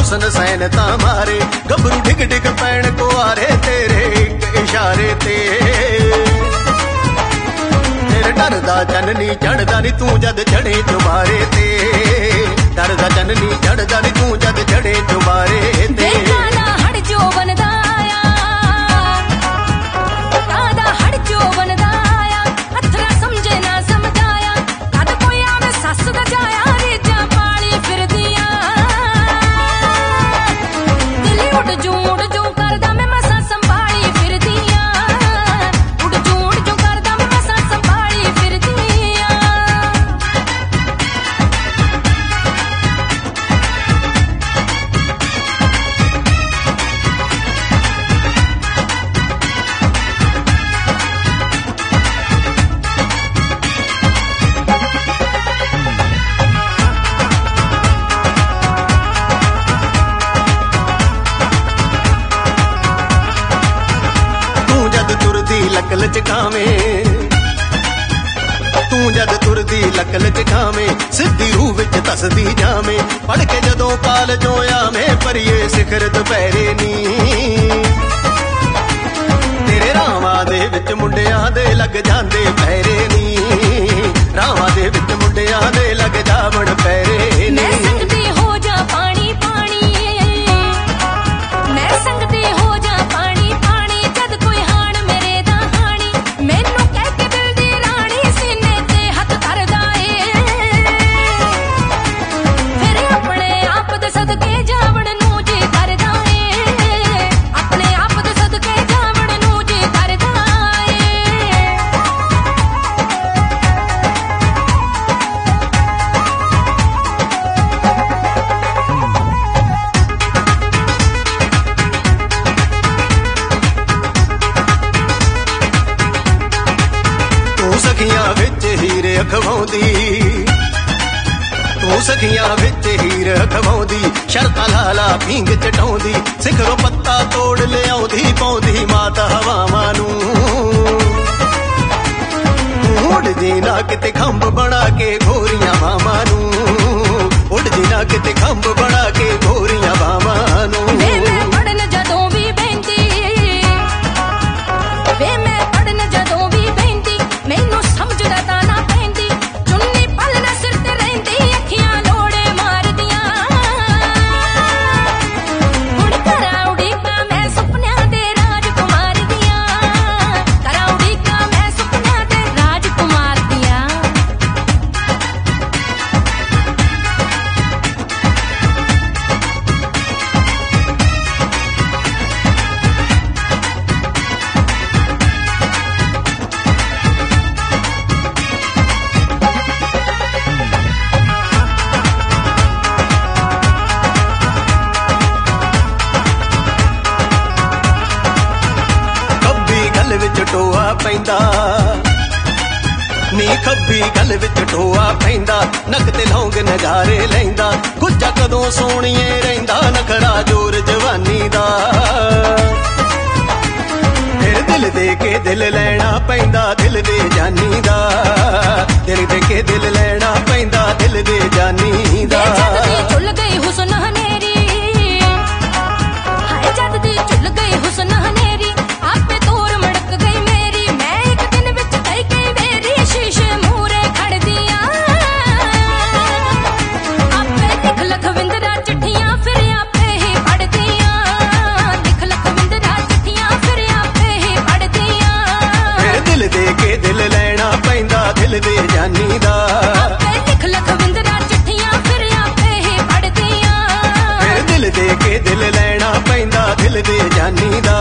हुसन सैन ता मारे गबरू डिग डिग पैण कुआरे तेरे एक इशारे ते तेरे डरदा चननी चढ़दा नी तू जद चढ़े चुबारे ते डरदा चननी चढ़दा नी तू जद चढ़े चुबारे ते हट जो बनदा लकल चकावे तू जद तुरदी लकल चकावे सिद्धी रूह विच तसदी जावे पढ़ के जदों कालजों आवे परिए सिखर दुपहरे नी तेरे रावां दे विच मुंडियां दे लग जांदे पैरे नी रावां दे विच मुंडियां दे लग जावण पैरे नी अखवाउंदी तू सखियां विच हीर अखवाउंदी शर्तां लाला पींग चटाउंदी सिखरों पत्ता तोड़ ले आउंदी पाउंदी माता हवावां नूं उड़ जी ना किते खंभ बना के घोरियां मामा नूं उड़ जी ना किते खंभ बना के घोरियां मामा नूं टोआ पैंदा नी खब्बी गल विच टोआ पैंदा नक ते लौंग नजारे लैंदा गुज्जा कदों सोहणीए रहिंदा नखरा जोर जवानी दा फिर दिल दे के दिल लैना पैंदा दिल दे जानी दा दिल दे के दिल लैना पैंदा दिल दे जानी दा चुल गई हुस्न हनेरी हाय जद दी चुल गई हुस्न हनेरी आपे तोर मड़क गई मेरी मैं एक दिन विच कई वेरी शीशे मूरे खड़ दिया आपे लिख लखविंदरा चिट्ठियां फिर आपे ही पढ़ दिया लिख लखविंदरा चिट्ठियां फिर आपे ही पढ़ दिया फिर दिल दे के दिल लैना पैंदा दिल दे जानी दा आपे लिख लखविंदरा चिट्ठियां फिर आपे ही पढ़ दिया फिर दिल दे के दिल लैना पैंदा दिल दे जानी दा